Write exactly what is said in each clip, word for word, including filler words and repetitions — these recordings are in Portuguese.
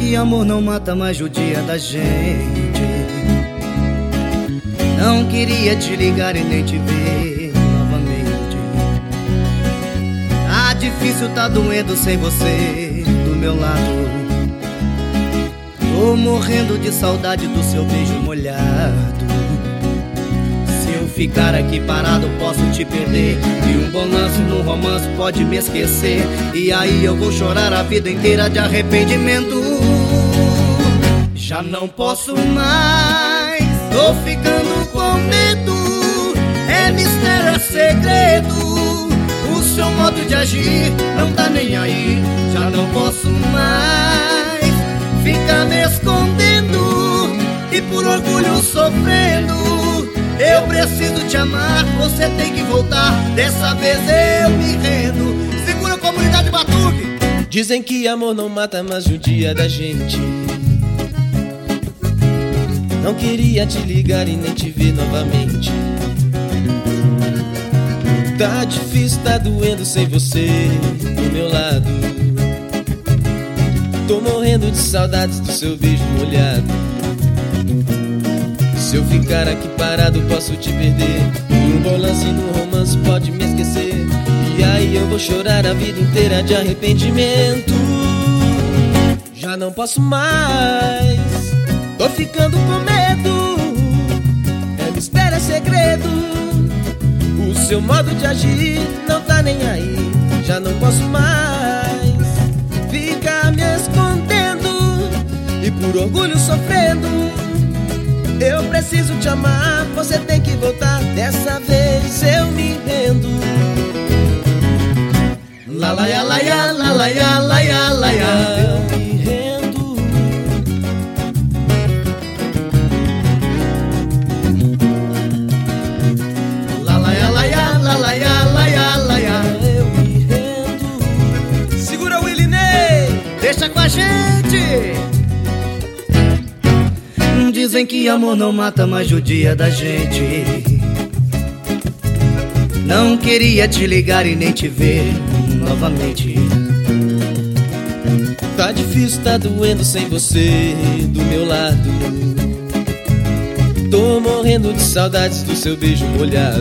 que amor não mata, mas judia da gente. Não queria te ligar e nem te ver novamente. Tá difícil, tá doendo sem você do meu lado. Tô morrendo de saudade do seu beijo molhado. Se eu ficar aqui parado posso te perder, e um bom lance num romance pode me esquecer. E aí eu vou chorar a vida inteira de arrependimento. Já não posso mais, tô ficando com medo. É mistério, é segredo. O seu modo de agir não tá nem aí. Já não posso mais ficar me escondendo e por orgulho sofrendo. Eu preciso te amar, você tem que voltar. Dessa vez eu me rendo. Segura a comunidade Batuque. Dizem que amor não mata, mas judia da gente. Não queria te ligar e nem te ver novamente. Tá difícil, tá doendo sem você do meu lado. Tô morrendo de saudades do seu beijo molhado. Se eu ficar aqui parado posso te perder, e um bom lance no romance pode me esquecer. E aí eu vou chorar a vida inteira de arrependimento. Já não posso mais, tô ficando com medo. É mistério, é segredo. O seu modo de agir não tá nem aí. Já não posso mais ficar me escondendo e por orgulho sofrendo. Eu preciso te amar, você tem que voltar. Dessa vez eu me rendo. La la ya, la ya, la la ya, la ya, la ya. Eu me rendo. La la ya, la ya, la la ya, la ya, la ya. Eu me rendo. Segura o Willie Ney, Deixa com a gente. Dizem que amor não mata, mas judia da gente. Não queria te ligar e nem te ver novamente. tá difícil, tá doendo sem você do meu lado. Tô morrendo de saudades do seu beijo molhado.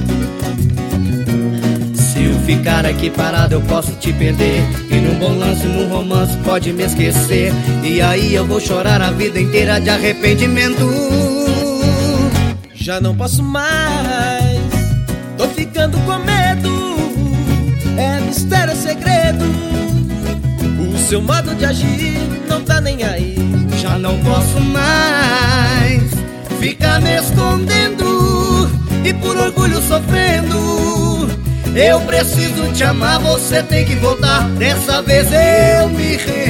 Se eu ficar aqui parado eu posso te perder, e num bom lance, num romance pode me esquecer. E aí eu vou chorar a vida inteira de arrependimento. Já não posso mais, tô ficando com medo. É mistério, é segredo. O seu modo de agir não tá nem aí. Já não posso mais ficar me escondendo e por orgulho sofrendo. Eu preciso te amar, você tem que voltar. Dessa vez eu me rendo.